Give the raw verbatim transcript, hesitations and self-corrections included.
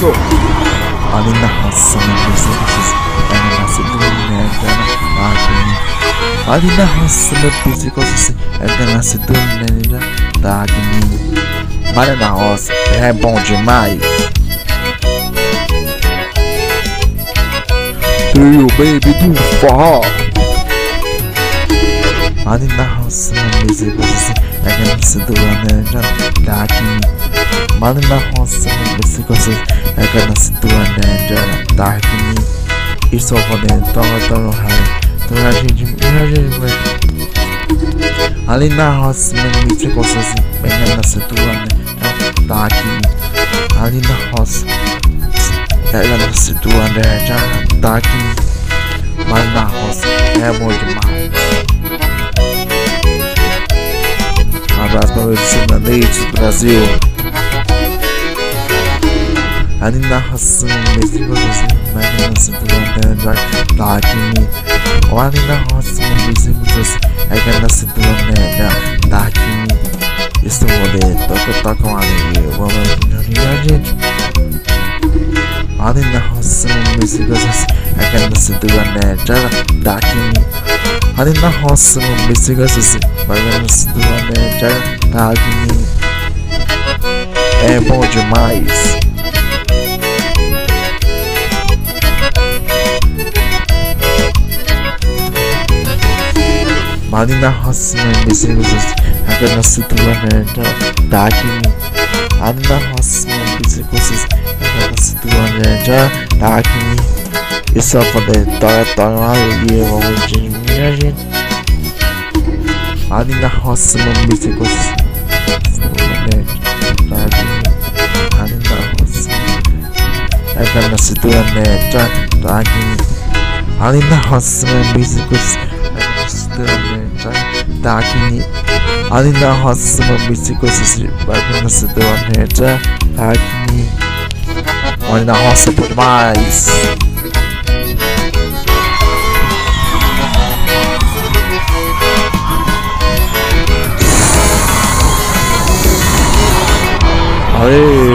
isso? Ali na roça, na mesa, ela nasce do nega, ali na roça, meu psicosis, ela nasce do nega, tá aqui. Malha na roça, é bom demais. Trio baby do forró. Ali na roça, meu psicosis, ela nasce do nega, tá aqui. Malha na roça, meu psicosis, ela nasce do nega, tá aqui. Isso eu vou dentro, eu tô no raio. Então a gente, a gente vai. Ali na roça, meu me ficou sozinho, bem na cintura, tá aqui. Ali na roça, ela na cintura, já tá aqui. Mas na roça é bom demais. Um abraço para meus sertanejos do Brasil. Ali na roça, meu ficou sozinho, bem na cintura, já tá aqui. Ali na roça, meu vizinho trouxe é que na cintura, né? Tá aqui. Isso eu vou ler, toca, toca uma alegria. Vamos ver, gente. Ali na roça, meu vizinho trouxe é que na cintura, né? Já tá aqui. Ali na roça, meu vizinho trouxe é que na cintura, né? Já tá aqui. É bom demais. Ali na roça, meu vizinho trouxe é que na cintura, né? Já tá aqui. Ali na roça, meu vizinho trouxe é que na cintura, né? Já tá aqui. Isso é poder, toca, toca uma alegria. Vamos ver, minha gente. Ali na roça, meu vizinho trouxe tá aqui. Ali na roça, é que na cintura, né? Já tá aqui. Ali na roça, meu vizinho trouxe tá aqui. Ali na roça, meu bicicleta vai na cidade, já tá aqui. Ali na roça é por demais. Aê!